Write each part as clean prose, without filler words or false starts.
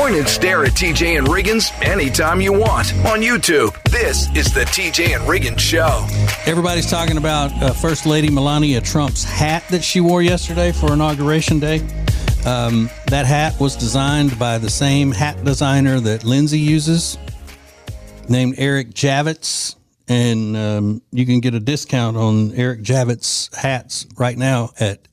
Point and stare at TJ and Riggins anytime you want on YouTube. This is the TJ and Riggins Show. Everybody's talking about First Lady Melania Trump's hat that she wore yesterday for Inauguration Day. That hat was designed by the same hat designer that Lindsay uses, named Eric Javits. And you can get a discount on Eric Javits hats right now at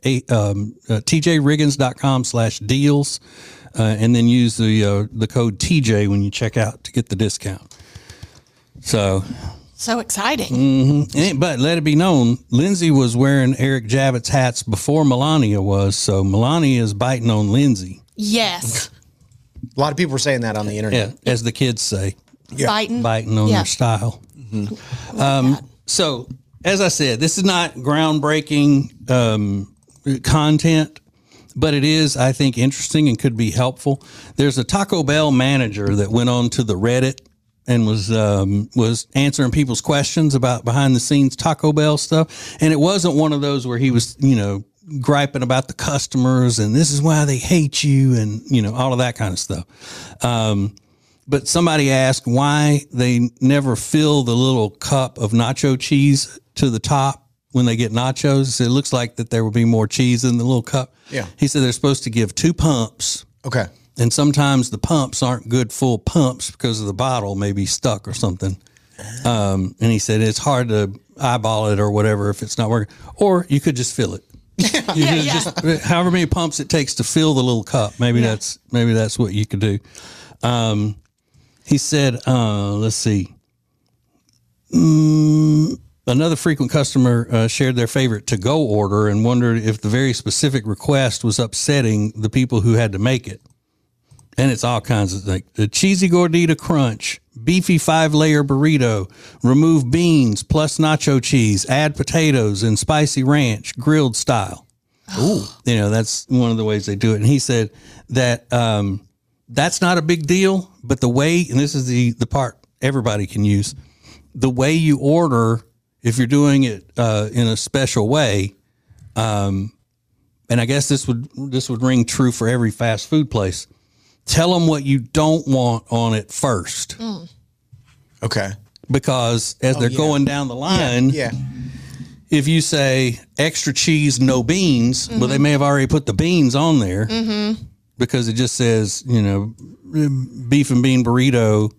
tjriggins.com/deals. And then use the code TJ when you check out to get the discount. So exciting. Mm-hmm. But let it be known, Lindsay was wearing Eric Javits hats before Melania was. So Melania is biting on Lindsay. Yes. A lot of people were saying that on the internet. Yeah, as the kids say. Yeah. Biting on their style. Mm-hmm. So, as I said, this is not groundbreaking content, but it is, I think, interesting and could be helpful. There's a Taco Bell manager that went on to the Reddit and was answering people's questions about behind the scenes Taco Bell stuff. And it wasn't one of those where he was, griping about the customers and this is why they hate you and, all of that kind of stuff. But somebody asked why they never fill the little cup of nacho cheese to the top when they get nachos. It looks like that there will be more cheese in the little cup. Yeah. He said they're supposed to give 2 pumps. Okay. And sometimes the pumps aren't good full pumps because of the bottle may be stuck or something. And he said it's hard to eyeball it or whatever if it's not working. Or you could just fill it. Just however many pumps it takes to fill the little cup. Maybe that's what you could do. He said, let's see. Another frequent customer shared their favorite to-go order and wondered if the very specific request was upsetting the people who had to make it. And it's all kinds of things. The cheesy gordita crunch, beefy 5-layer burrito, remove beans plus nacho cheese, add potatoes and spicy ranch, grilled style. Ooh. That's one of the ways they do it. And he said that that's not a big deal, but the way, and this is the part everybody can use, the way you order, if you're doing it in a special way, and I guess this would ring true for every fast food place. Tell them what you don't want on it first. Okay. Because as they're going down the line, if you say extra cheese, no beans, well, they may have already put the beans on there because it just says, beef and bean burrito,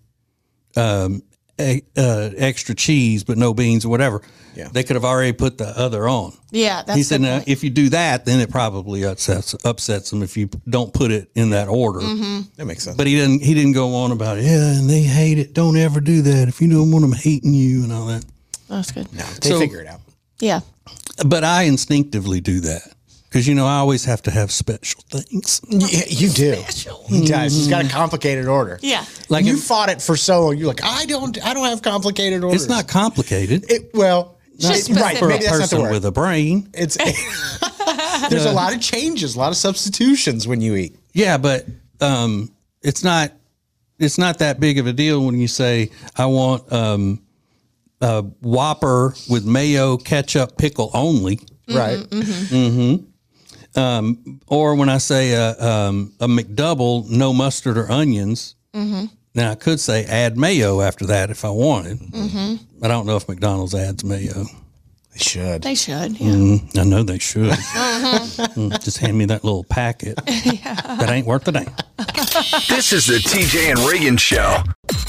extra cheese, but no beans or whatever. Yeah. They could have already put the other on. Yeah. He said, now, if you do that, then it probably upsets them if you don't put it in that order. That makes sense. But he didn't go on about it. Yeah, and they hate it. Don't ever do that if you don't want them hating you and all that. That's good. No, they figure it out. Yeah. But I instinctively do that. Because, I always have to have special things. Yeah, you do. He does. He's got a complicated order. Yeah. Like you fought it for so long. You're like, I don't have complicated orders. It's not complicated. Right. For Maybe a that's not the person word. with a brain. There's a lot of changes, a lot of substitutions when you eat. Yeah, but it's not that big of a deal when you say, I want a Whopper with mayo, ketchup, pickle only. Right. Or when I say a McDouble, no mustard or onions. Now I could say add mayo after that if I wanted. I don't know if McDonald's adds mayo. They should. Yeah. I know they should. Just hand me that little packet. That ain't worth a damn. This is the TJ and Riggins Show.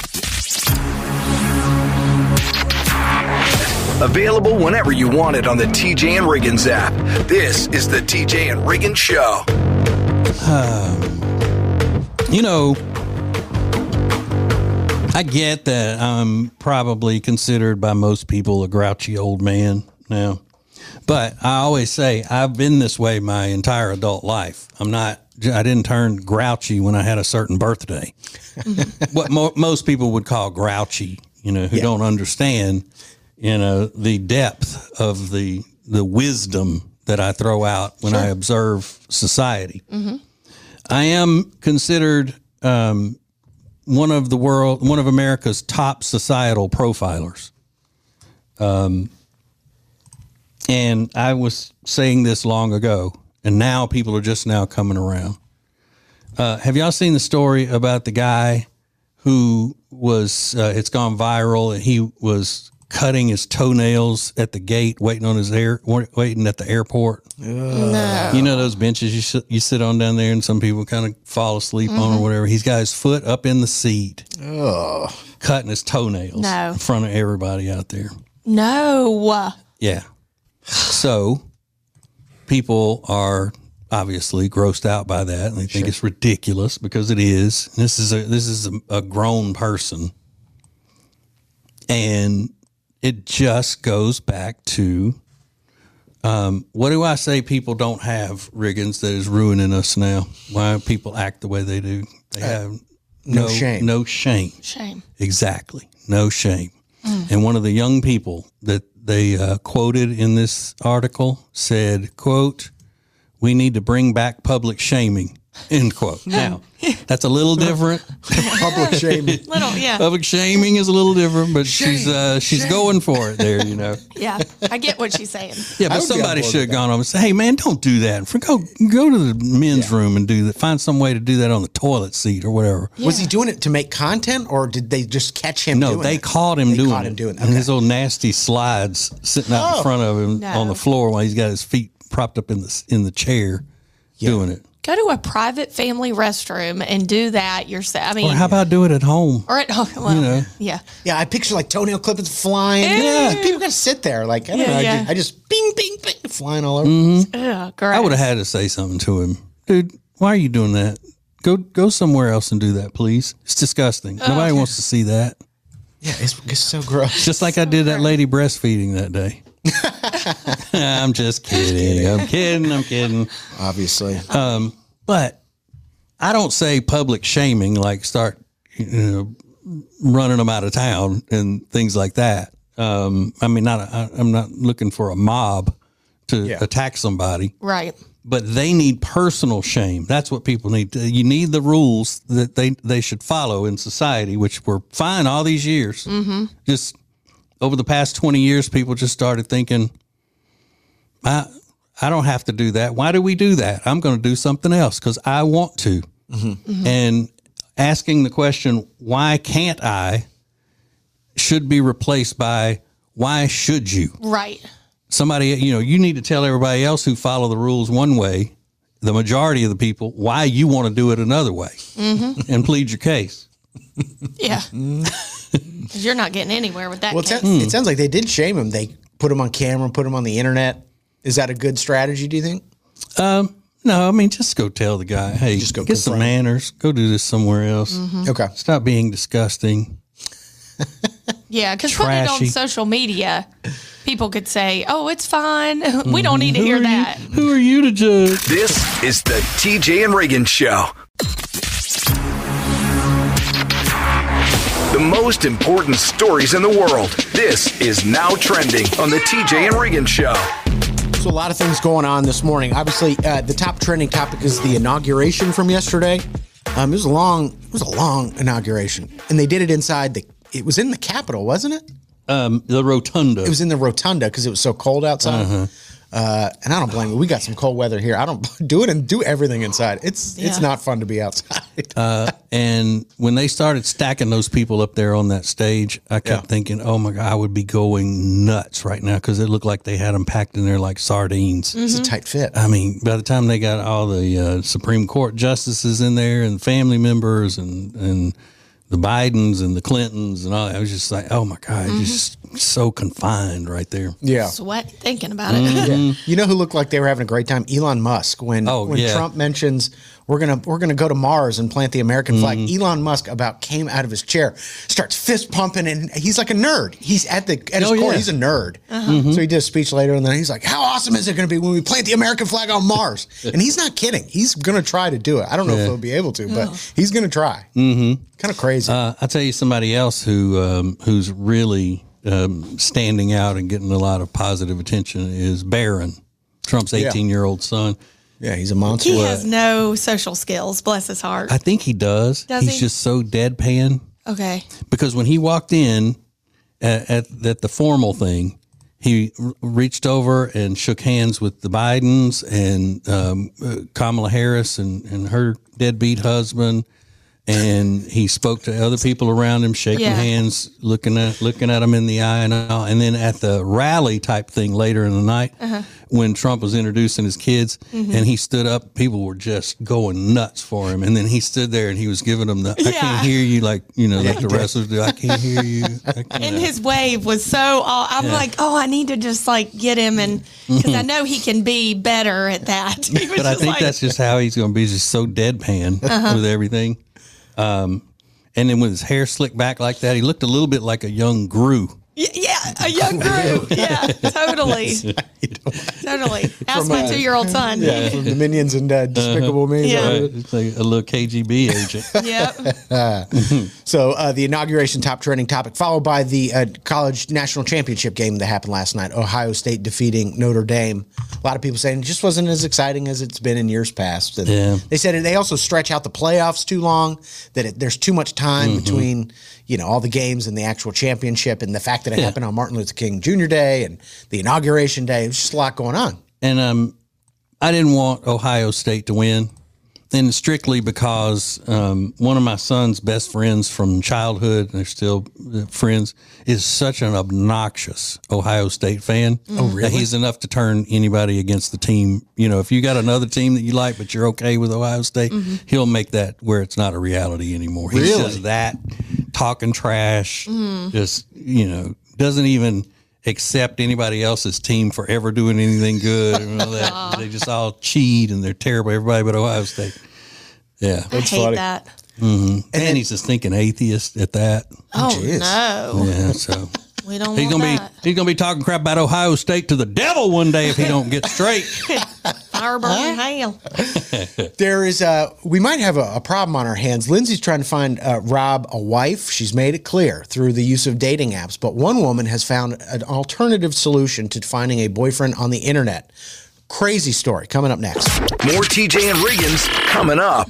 Available whenever you want it on the TJ and Riggins app. This is the TJ and Riggins Show. I get that I'm probably considered by most people a grouchy old man now. But I always say I've been this way my entire adult life. I didn't turn grouchy when I had a certain birthday. What most people would call grouchy, who don't understand, the depth of the wisdom that I throw out when I observe society. I am considered one of America's top societal profilers. And I was saying this long ago, and now people are just now coming around. Have y'all seen the story about the guy who was, it's gone viral, and he was cutting his toenails at the gate, waiting at the airport? No. You know those benches you sit on down there, and some people kind of fall asleep on or whatever. He's got his foot up in the seat, cutting his toenails in front of everybody out there. No. Yeah. So people are obviously grossed out by that, and they think it's ridiculous because it is. This is a grown person, and it just goes back to what do I say people don't have, Riggins, that is ruining us now? Why people act the way they do? They have no shame. No shame. Shame. Exactly. No shame. And one of the young people that they quoted in this article said, quote, "We need to bring back public shaming," end quote. Now, that's a little different. Public shaming. Little, yeah. Public shaming is a little different, but she's going for it there, you know. Yeah. I get what she's saying. Yeah, I but would be somebody on board should have with gone over and said, "Hey, man, don't do that. Go to the men's room and do that. Find some way to do that on the toilet seat or whatever." Was he doing it to make content, or did they just catch him doing it? No, they caught him doing it. Okay. And his little nasty slides sitting out in front of him on the floor while he's got his feet propped up in the chair doing it. Go to a private family restroom and do that yourself. I mean, Or how about do it at home? or at home. Well, You know. yeah. Yeah, I picture like toenail clippings flying. Yeah. People got to sit there. Like, I don't know. Yeah. I just bing, bing, bing, flying all over. Ugh, gross. I would have had to say something to him. Dude, why are you doing that? Go somewhere else and do that, please. It's disgusting. Nobody wants to see that. Yeah, it's so gross. Just like I did that lady breastfeeding that day. I'm just kidding. I'm kidding. Obviously. But I don't say public shaming, like start running them out of town and things like that. I mean, I'm not looking for a mob to attack somebody. Right. But they need personal shame. That's what people need. You need the rules that they should follow in society, which were fine all these years. Mm-hmm. Just over the past 20 years, people just started thinking, I don't have to do that. Why do we do that? I'm going to do something else because I want to. Mm-hmm. Mm-hmm. And asking the question, why can't I, should be replaced by, why should you? Right. Somebody, you need to tell everybody else who follow the rules one way, the majority of the people, why you want to do it another way, and plead your case. Yeah. Because you're not getting anywhere with that Well, case. it sounds like they did shame him. They put him on camera, put him on the internet. Is that a good strategy, do you think? No, I mean, just go tell the guy, hey, Just go get some confront. manners, go do this somewhere else. Okay. Stop being disgusting. Yeah, because putting it on Trashy. social media, people could say, "Oh, it's fine. We don't need to hear that." Who are you to judge? This is the TJ and Reagan Show. The most important stories in the world. This is Now Trending on the TJ and Reagan Show. So a lot of things going on this morning. Obviously, the top trending topic is the inauguration from yesterday. It was a long inauguration, and they did it inside it was in the Capitol, wasn't it? The rotunda. It was in the rotunda because it was so cold outside. And I don't blame you. We got some cold weather here. I don't do it and do everything inside. It's not fun to be outside. And when they started stacking those people up there on that stage, I kept thinking, oh my God, I would be going nuts right now because it looked like they had them packed in there like sardines. It's a tight fit. I mean, by the time they got all the Supreme Court justices in there and family members and the Bidens and the Clintons and all that, I was just like, oh my God, just so confined right there. Yeah. Sweat thinking about it. Yeah. You know who looked like they were having a great time? Elon Musk. When yeah. Trump mentions we're gonna go to Mars and plant the American flag, Elon Musk about came out of his chair, starts fist pumping, and he's like a nerd. He's at his core, he's a nerd. So he did a speech later, and then he's like, "How awesome is it going to be when we plant the American flag on Mars?" And he's not kidding. He's going to try to do it. I don't know if he'll be able to, but he's going to try. Kind of crazy. I'll tell you somebody else who's really standing out and getting a lot of positive attention is Barron, Trump's 18-year-old son. Yeah, he's a monster. He has no social skills. Bless his heart. I think he does. Does He's he? just so deadpan. Okay. Because when he walked in at the formal thing, he reached over and shook hands with the Bidens and Kamala Harris and her deadbeat husband. And he spoke to other people around him, shaking hands, looking at them in the eye and all. And then at the rally type thing later in the night, when Trump was introducing his kids, and he stood up, people were just going nuts for him. And then he stood there and he was giving them the "I can't hear you," like like the wrestlers do. "I can't hear you." And his wave was so. I'm like, I need to just like get him, and because I know he can be better at that. But I think that's just how he's going to be, just so deadpan with everything. And then with his hair slicked back like that, he looked a little bit like a young Gru. Yeah, a young Gru. Yeah, totally. Totally. Ask my 2-year-old son. Yeah, from the Minions and Despicable Me. Yeah. It's like a little KGB agent. Yep. So the inauguration top trending topic, followed by the college national championship game that happened last night. Ohio State defeating Notre Dame. A lot of people saying it just wasn't as exciting as it's been in years past. And they said they also stretch out the playoffs too long, that there's too much time between all the games and the actual championship, and the fact that it happened on Martin Luther King Jr. Day and the inauguration day. It was just a lot going on. And I didn't want Ohio State to win, and strictly because one of my son's best friends from childhood, and they're still friends, is such an obnoxious Ohio State fan. Oh, really? That he's enough to turn anybody against the team. If you got another team that you like, but you're okay with Ohio State, he'll make that where it's not a reality anymore. He does that, talking trash, just, doesn't even accept anybody else's team for ever doing anything good and all that. They just all cheat and they're terrible. Everybody but Ohio State. Yeah, I hate that. And he's just thinking atheist at that. Oh no! Yeah, so we don't. He's gonna be talking crap about Ohio State to the devil one day if he don't get straight. Fire burn hell. There is we might have a problem on our hands. Lindsay's trying to find Rob a wife. She's made it clear through the use of dating apps, but one woman has found an alternative solution to finding a boyfriend on the internet. Crazy story coming up next. More TJ and Riggins coming up.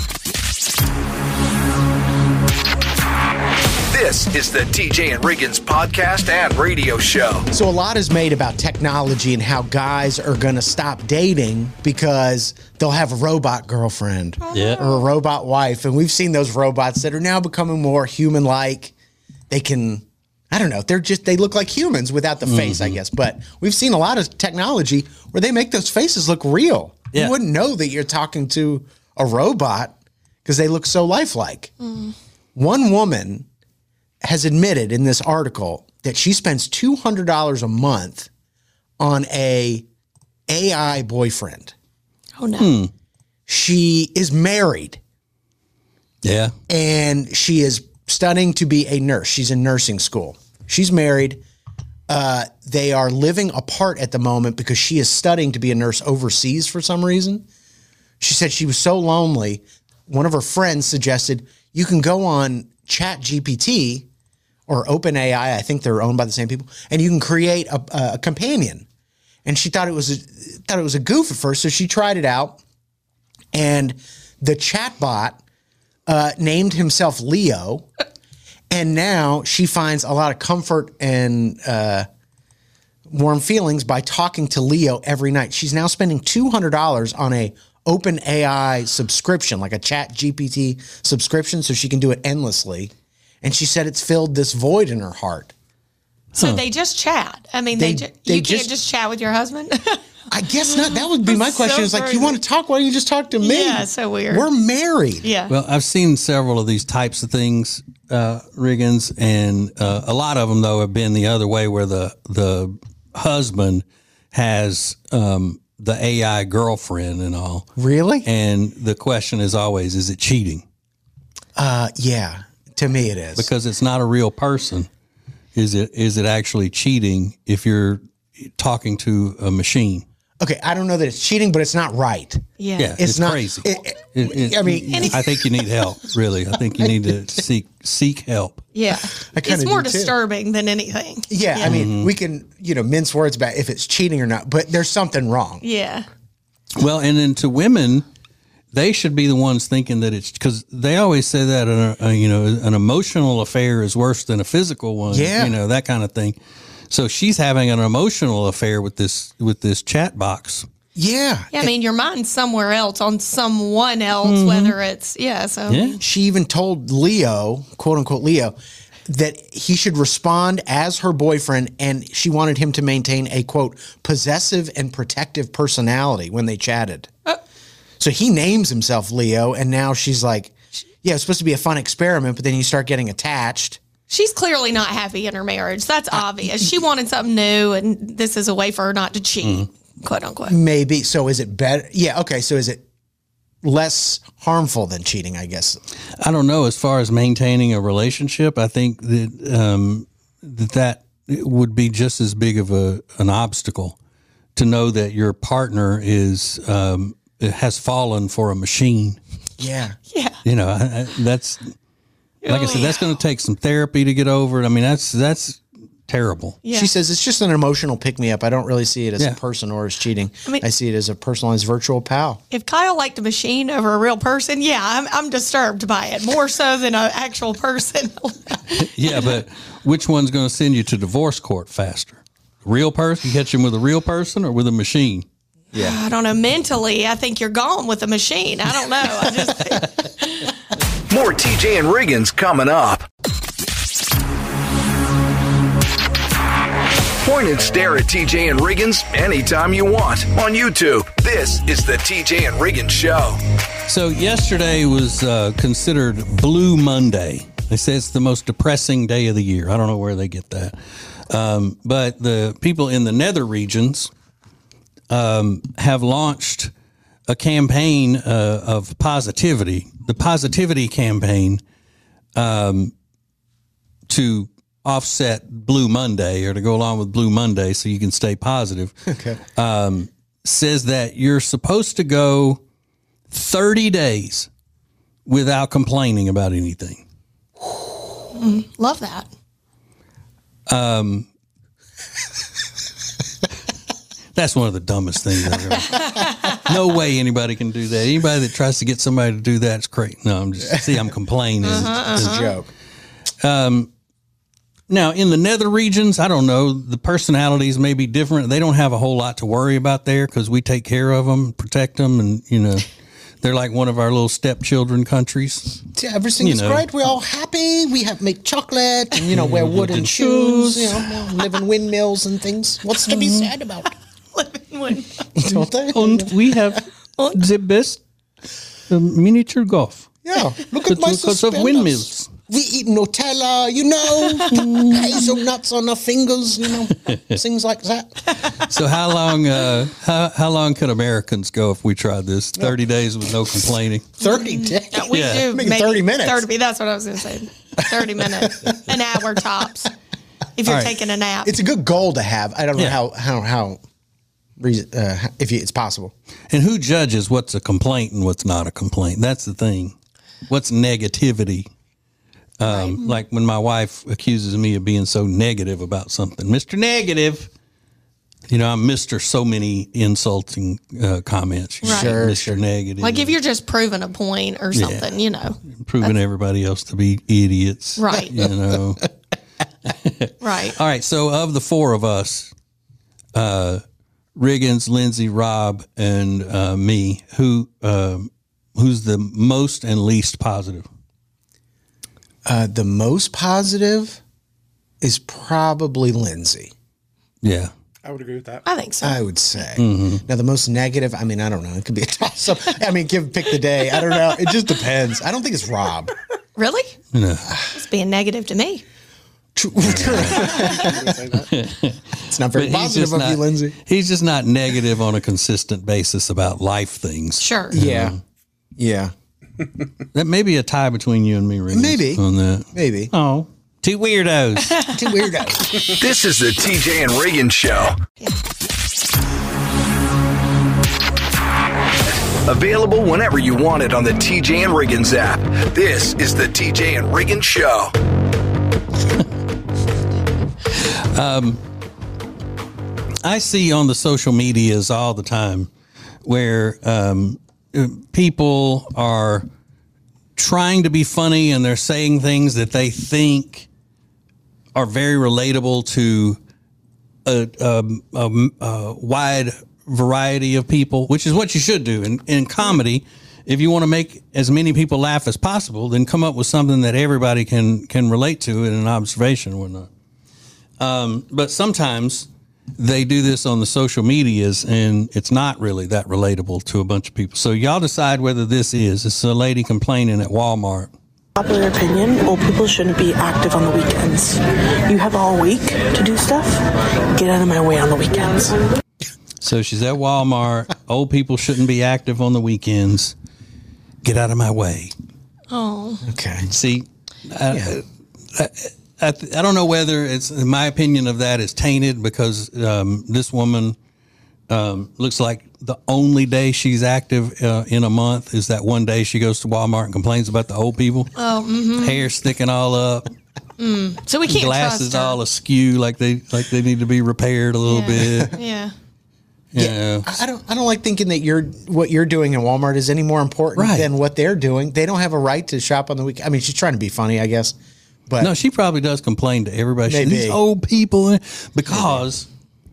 This is the TJ and Riggins podcast and radio show. So a lot is made about technology and how guys are going to stop dating because they'll have a robot girlfriend or a robot wife. And we've seen those robots that are now becoming more human-like. They can, I don't know, they look like humans without the face, I guess. But we've seen a lot of technology where they make those faces look real. Yeah. You wouldn't know that you're talking to a robot because they look so lifelike. One woman has admitted in this article that she spends $200 a month on a AI boyfriend. Oh, no. She is married. Yeah. And she is studying to be a nurse. She's in nursing school. She's married. They are living apart at the moment because she is studying to be a nurse overseas for some reason. She said she was so lonely. One of her friends suggested you can go on ChatGPT or OpenAI, I think they're owned by the same people, and you can create a companion. And she thought it was a goof at first, so she tried it out. And the chatbot named himself Leo, and now she finds a lot of comfort and warm feelings by talking to Leo every night. She's now spending $200 on a OpenAI subscription, like a ChatGPT subscription, so she can do it endlessly. And she said it's filled this void in her heart. So they just chat. I mean, you can't just chat with your husband? I guess not. That would be my question. It's like, you want to talk? Why don't you just talk to me? Yeah, so weird. We're married. Yeah. Well, I've seen several of these types of things, Riggins, and a lot of them, though, have been the other way where the husband has the AI girlfriend and all. Really? And the question is always, is it cheating? Yeah. To me, it is. Because it's not a real person. Is it actually cheating if you're talking to a machine? Okay, I don't know that it's cheating, but it's not right. Yeah, it's not crazy. I mean, I think you need help. Really, I think you need to seek help. Yeah, it's more disturbing than anything. Yeah, I mean, we can mince words about if it's cheating or not, but there's something wrong. Yeah. Well, and then to women, they should be the ones thinking that it's, because they always say that an emotional affair is worse than a physical one. Yeah, that kind of thing. So she's having an emotional affair with this chat box. Yeah. Yeah, I mean, your mind's somewhere else on someone else, whether it's, so. Yeah. She even told Leo, quote unquote Leo, that he should respond as her boyfriend, and she wanted him to maintain a, quote, possessive and protective personality when they chatted. So he names himself Leo, and now she's like, yeah, it's supposed to be a fun experiment, but then you start getting attached. She's clearly not happy in her marriage. That's obvious. She wanted something new, and this is a way for her not to cheat. Quote unquote. Maybe. So is it better? Yeah. Okay. So is it less harmful than cheating, I guess? I don't know. As far as maintaining a relationship, I think that that would be just as big of an obstacle to know that your partner has fallen for a machine. Yeah. Yeah. You know, that's like I said, that's going to take some therapy to get over it. I mean, that's terrible. Yeah. She says it's just an emotional pick-me-up. I don't really see it as a person or as cheating. I see it as a personalized virtual pal. If Kyle liked a machine over a real person, I'm disturbed by it more so than an actual person. Yeah, but which one's going to send you to divorce court faster? Real person? You catch him with a real person or with a machine? Yeah. I don't know. Mentally, I think you're gone with a machine. I don't know. I just More TJ and Riggins coming up. Point and stare at TJ and Riggins anytime you want on YouTube. This is the TJ and Riggins Show. So yesterday was considered Blue Monday. They say it's the most depressing day of the year. I don't know where they get that. But the people in the nether regions have launched a campaign of positivity, the positivity campaign to offset Blue Monday or to go along with Blue Monday so you can stay positive. Okay. Says that you're supposed to go 30 days without complaining about anything. love that. That's one of the dumbest things I've ever. No way anybody can do that. Anybody that tries to get somebody to do that is great. No, I'm complaining. It's a joke. Now, in the nether regions, I don't know, the personalities may be different. They don't have a whole lot to worry about there because we take care of them, protect them, and, they're like one of our little stepchildren countries. Everything is great. We're all happy. We make chocolate and, wear wooden shoes, live in windmills and things. What's to be sad about? Don't they? And we have the best miniature golf. Yeah, look at my because of windmills. We eat Nutella, hazelnuts on our fingers, things like that. So how long could Americans go if we tried this? 30 days with no complaining? 30 days? We do. Maybe 30 minutes. 30, that's what I was going to say. 30 minutes. An hour tops. If you're taking a nap. It's a good goal to have. I don't know how if it's possible. And who judges what's a complaint and what's not a complaint? That's the thing. What's negativity? Like when my wife accuses me of being so negative about something, Mr. Negative, I'm Mr. so many insulting comments. Right. Sure, Mr. Negative. Like if you're just proving a point or something, Proving everybody else to be idiots. Right. Right. All right. So of the four of us, Riggins, Lindsay, Rob, and me, who's the most and least positive? The most positive is probably Lindsay. Yeah. I would agree with that. I think so. I would say. Now, the most negative, I don't know. It could be a toss-up. Pick the day. I don't know. It just depends. I don't think it's Rob. Really? No. It's being negative to me. It's not very positive of you, Lindsay. He's just not negative on a consistent basis about life things. Sure. Yeah. Yeah. That may be a tie between you and me, Riggins. Maybe. On that. Maybe. Oh. Two weirdos. Two weirdos. This is the TJ and Riggins Show. Available whenever you want it on the TJ and Riggins app. This is the TJ and Riggins Show. I see on the social medias all the time where people are trying to be funny and they're saying things that they think are very relatable to a wide variety of people, which is what you should do in comedy. If you want to make as many people laugh as possible, then come up with something that everybody can relate to in an observation or whatnot. But sometimes they do this on the social medias, and it's not really that relatable to a bunch of people. So y'all decide whether this is. It's a lady complaining at Walmart. Popular opinion, old people shouldn't be active on the weekends. You have all week to do stuff. Get out of my way on the weekends. So she's at Walmart. Old people shouldn't be active on the weekends. Get out of my way. Oh. Okay. See, I don't know whether it's, in my opinion of that is tainted because this woman looks like the only day she's active in a month is that one day she goes to Walmart and complains about the old people. Oh, mm-hmm. Hair sticking all up. So we can't glasses trust her. all askew, like they need to be repaired a little bit. Yeah. Yeah. I don't like thinking that what you're doing in Walmart is any more important than what they're doing. They don't have a right to shop on the weekend. I mean, she's trying to be funny, I guess. But no, she probably does complain to everybody. Maybe. These old people, because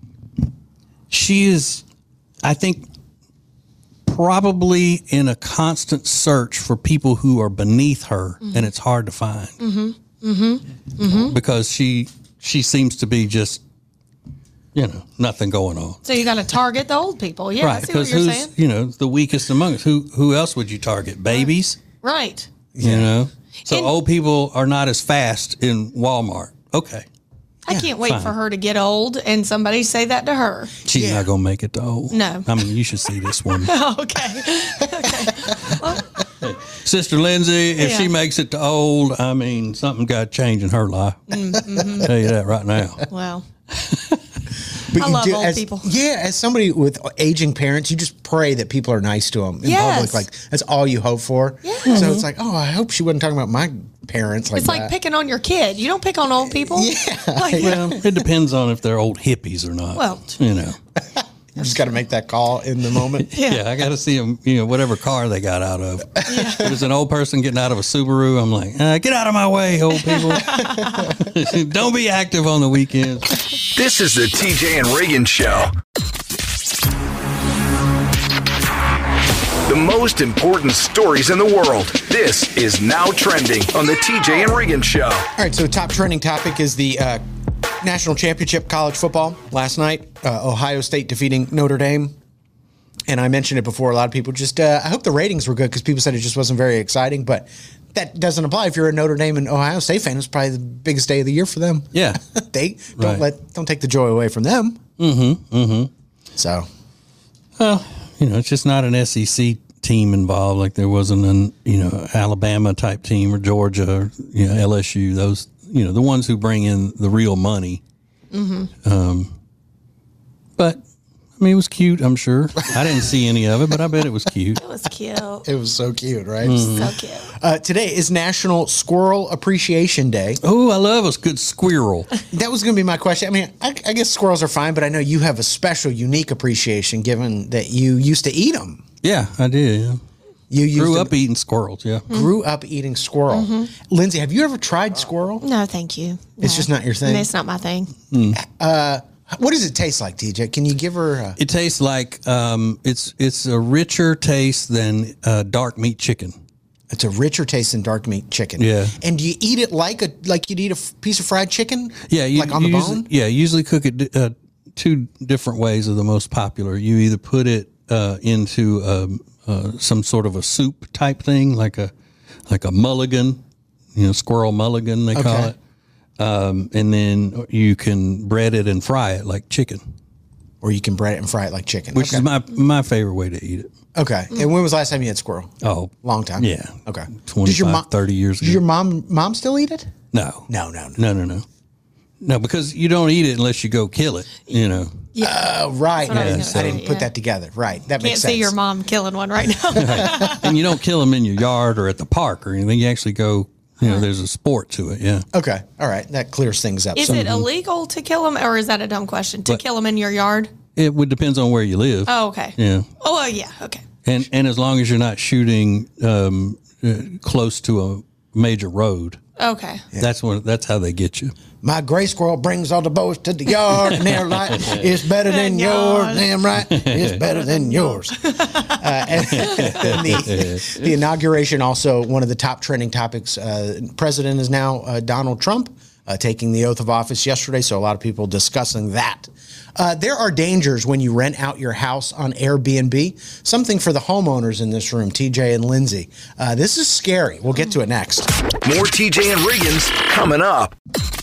she is, I think, probably in a constant search for people who are beneath her, and it's hard to find. Because she seems to be just, nothing going on. So you got to target the old people. Yeah, Right, I see what because you're who's, saying. the weakest among us? Who else would you target? Babies? Right. So And- old people are not as fast in Walmart. Okay. I can't wait fine. for her to get old and somebody say that to her. She's not going to make it to old. No. I mean, you should see this woman. Okay. Well, Sister Lindsay, if Yeah. she makes it to old, I mean, something got to change in her life. Tell you that right now. well, But I you love old as, people. Yeah, as somebody with aging parents, you just pray that people are nice to them in Yes. public. Like that's all you hope for. Yes. So it's like, oh, I hope she wasn't talking about my parents like it's like that. picking on your kid. You don't pick on old people. Yeah. Like, Well, it depends on if they're old hippies or not. Well. You just got to make that call in the moment. Yeah, I got to see them, whatever car they got out of. If it's an old person getting out of a Subaru, I'm like, get out of my way, old people. Don't be active on the weekends. This is the TJ and Reagan Show. The most important stories in the world. This is Now Trending on the TJ and Reagan Show. All right, so top trending topic is the national championship college football last night. Ohio State defeating Notre Dame. And I mentioned it before. A lot of people just, I hope the ratings were good because people said it just wasn't very exciting. But that doesn't apply if you're a Notre Dame and Ohio State fan. It's probably the biggest day of the year for them. Yeah. They Right. don't take the joy away from them. So Well, it's just not an SEC team involved. Like there wasn't an, Alabama type team or Georgia or, LSU. Those, the ones who bring in the real money. But I mean, it was cute, I'm sure. I didn't see any of it, but I bet it was cute. it was cute. it was so cute, right? So cute. Today is National Squirrel Appreciation Day. Oh, I love a good squirrel. That was going to be my question. I mean, I guess squirrels are fine, but I know you have a special, unique appreciation given that you used to eat them. Yeah, I did. Yeah. You used Grew to- up eating squirrels. Yeah. Grew up eating squirrel. Lindsay, have you ever tried squirrel? No, thank you. It's No. just not your thing? It's not my thing. What does it taste like, TJ? Can you give her? It tastes like it's a richer taste than dark meat chicken. It's a richer taste than dark meat chicken. Yeah. And do you eat it like you'd eat a piece of fried chicken? Yeah, like on the usually, bone. Yeah, usually cook it two different ways are the most popular. You either put it into some sort of a soup type thing, like a mulligan, squirrel mulligan they call it, and then you can bread it and fry it like chicken, Or you can bread it and fry it like chicken. which is my favorite way to eat it. Okay. And when was the last time you had squirrel? Oh, Long time. yeah. Okay. 25, 30 years ago. Does your mom still eat it? No. No. No, because you don't eat it unless you go kill it. Oh, right. what I was gonna I say, didn't put yeah. that together. Right. That Can't makes sense. see your mom killing one right now. And you don't kill them in your yard or at the park or anything. You actually go. There's a sport to it. Yeah. Okay. All right. That clears things up. Is it illegal to kill them, or is that a dumb question? To kill them in your yard? It would depends on where you live. Oh, okay. Yeah. Oh, well, yeah. Okay. And as long as you're not shooting close to a major road. Okay. That's how they get you. My gray squirrel brings all the boys to the yard, and they're like, it's better than yours. Damn right, it's better than yours. And the inauguration, also one of the top trending topics. President is now Donald Trump, taking the oath of office yesterday, so a lot of people discussing that. There are dangers when you rent out your house on Airbnb. Something for the homeowners in this room, TJ and Lindsay. This is scary. We'll get to it next. More TJ and Riggins coming up.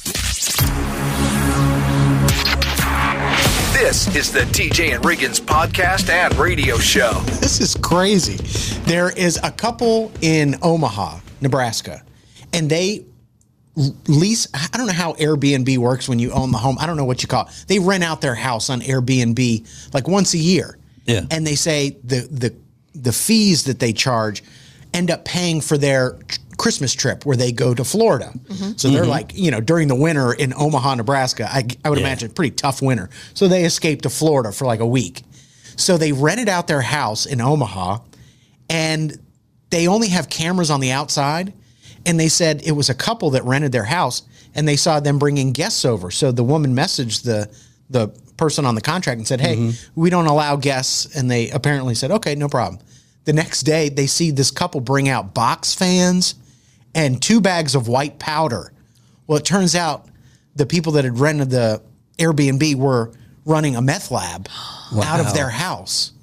This is the TJ and Riggins podcast and radio show. This is crazy. There is a couple in Omaha, Nebraska, and they lease. I don't know how Airbnb works when you own the home. I don't know what you call it. They rent out their house on Airbnb like once a year. Yeah. And they say the fees that they charge end up paying for their Christmas trip where they go to Florida. Mm-hmm. So they're like, during the winter in Omaha, Nebraska, I would imagine a pretty tough winter. So they escape to Florida for like a week. So they rented out their house in Omaha, and they only have cameras on the outside. And they said it was a couple that rented their house, and they saw them bringing guests over. So the woman messaged the person on the contract and said, hey, we don't allow guests. And they apparently said, okay, no problem. The next day, they see this couple bring out box fans and 2 bags of white powder. Well, it turns out the people that had rented the Airbnb were running a meth lab out of their house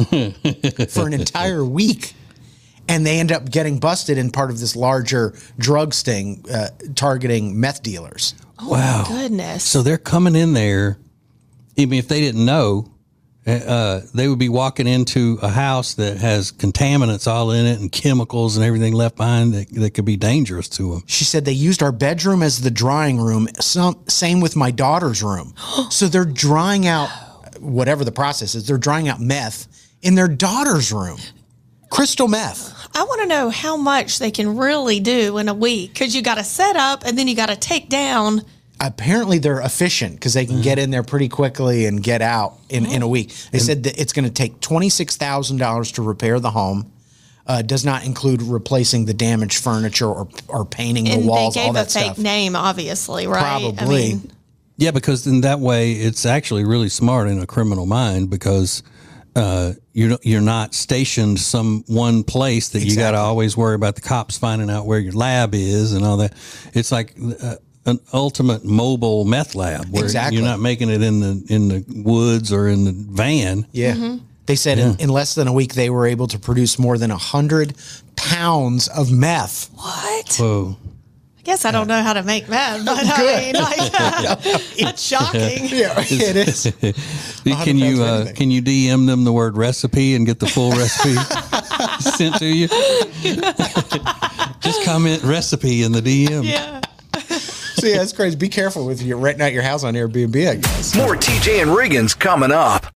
for an entire week. And they end up getting busted in part of this larger drug sting targeting meth dealers. Oh, wow. My goodness. So they're coming in there, even if they didn't know, they would be walking into a house that has contaminants all in it and chemicals and everything left behind that could be dangerous to them. She said they used our bedroom as the drying room. Same with my daughter's room. So they're drying out, whatever the process is, they're drying out meth in their daughter's room. Crystal meth. I want to know how much they can really do in a week, because you got to set up and then you got to take down. Apparently they're efficient because they can get in there pretty quickly and get out in a week. They said that it's going to take $26,000 to repair the home. Does not include replacing the damaged furniture or painting the walls, all that stuff. And they gave a fake name, obviously, right? Probably. Yeah, because in that way, it's actually really smart in a criminal mind, because you're not stationed some one place that you got to always worry about the cops finding out where your lab is and all that. It's like an ultimate mobile meth lab where you're not making it in the woods or in the van. Yeah. Mm-hmm. They said in less than a week they were able to produce more than 100 pounds of meth. What? Whoa. I guess I don't know how to make meth, but that's shocking. Yeah, it is. Can you DM them the word recipe and get the full recipe sent to you? Just comment recipe in the DM. Yeah. So yeah, it's crazy. Be careful with you renting out your house on Airbnb, I guess. More TJ and Riggins coming up.